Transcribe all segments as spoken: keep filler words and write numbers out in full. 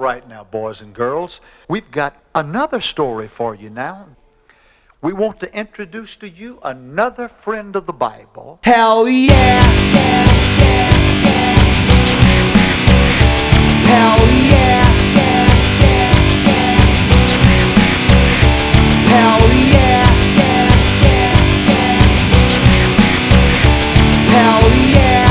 right now, boys and girls. We've got another story for you now. We want to introduce to you another friend of the Bible. Hell yeah! Hell yeah! Hell yeah! Hell yeah!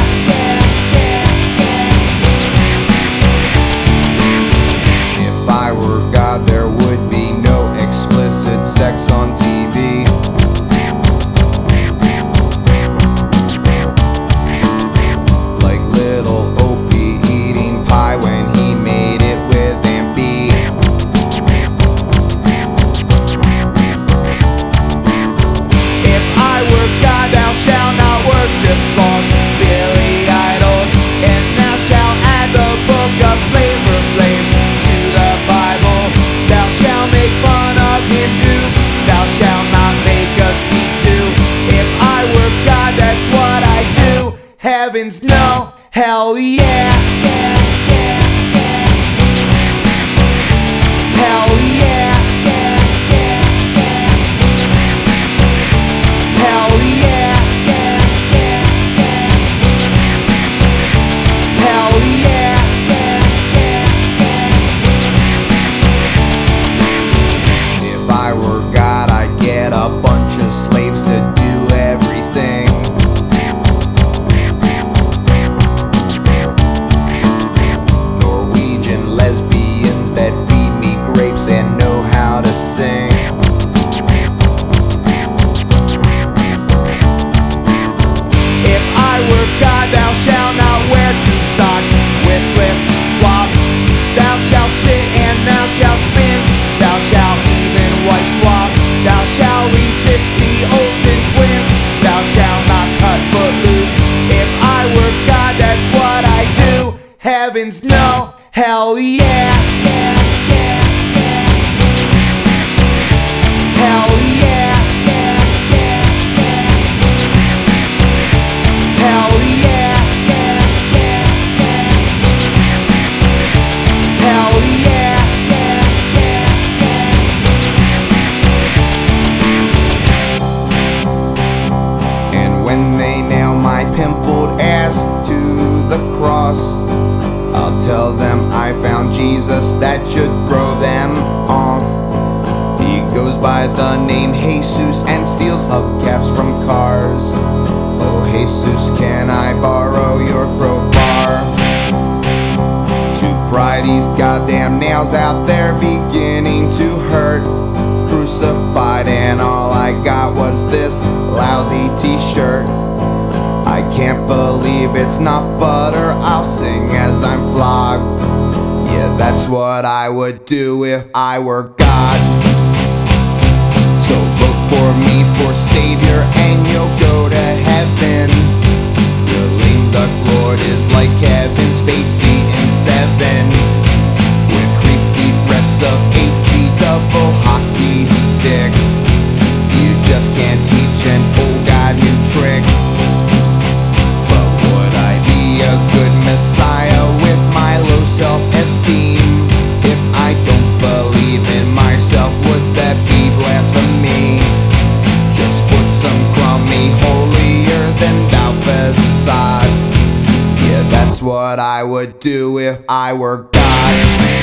If I were God, there would be no explicit sex on T V. Like little Opie eating pie when he made it with Aunt B. If I were God, thou shalt not worship false Billy idols, and thou shalt add the book of Flavor Flav to the Bible. Thou shalt make fun of Hindus, thou shalt not make us speak to. If I were God, that's what I do. Heavens no, hell yeah. Hell yeah. Hell yeah. Hell yeah. If I were God, I'd get a bunch of slaves to do everything. Norwegian lesbians that feed me grapes and know how to sing. If I were God, thou shalt not wear tube socks with flip-flops. Thou shalt sit and thou shalt spin. Thou shalt even wipe swap. Thou shalt resist the ocean's winds. Thou shalt not cut foot loose. If I were God, that's what I do. Heavens no, hell yeah. Hell yeah. Hell yeah. Hell yeah. And when they nail my pimpled ass to the cross, I'll tell them I found Jesus, that should throw them off. He goes by the name Jesus and steals hubcaps from cars. Oh Jesus, can I borrow your crowbar to pry these goddamn nails out there beginning to hurt? Crucified and all I got was this lousy t-shirt. I can't believe it's not butter, I'll sing as I'm flogged. Yeah, that's what I would do if I were God. So look for me for Savior and you'll go to heaven. Your lame duck Lord is like Kevin Spacey in Seven, with creepy threats of H E double hockey stick. You just can't teach an old guy new tricks. But would I be a good Messiah with my low self-esteem? If I don't believe in myself, would that be blasphemy? Just put some crummy holier than thou facade. Yeah, that's what I would do if I were God.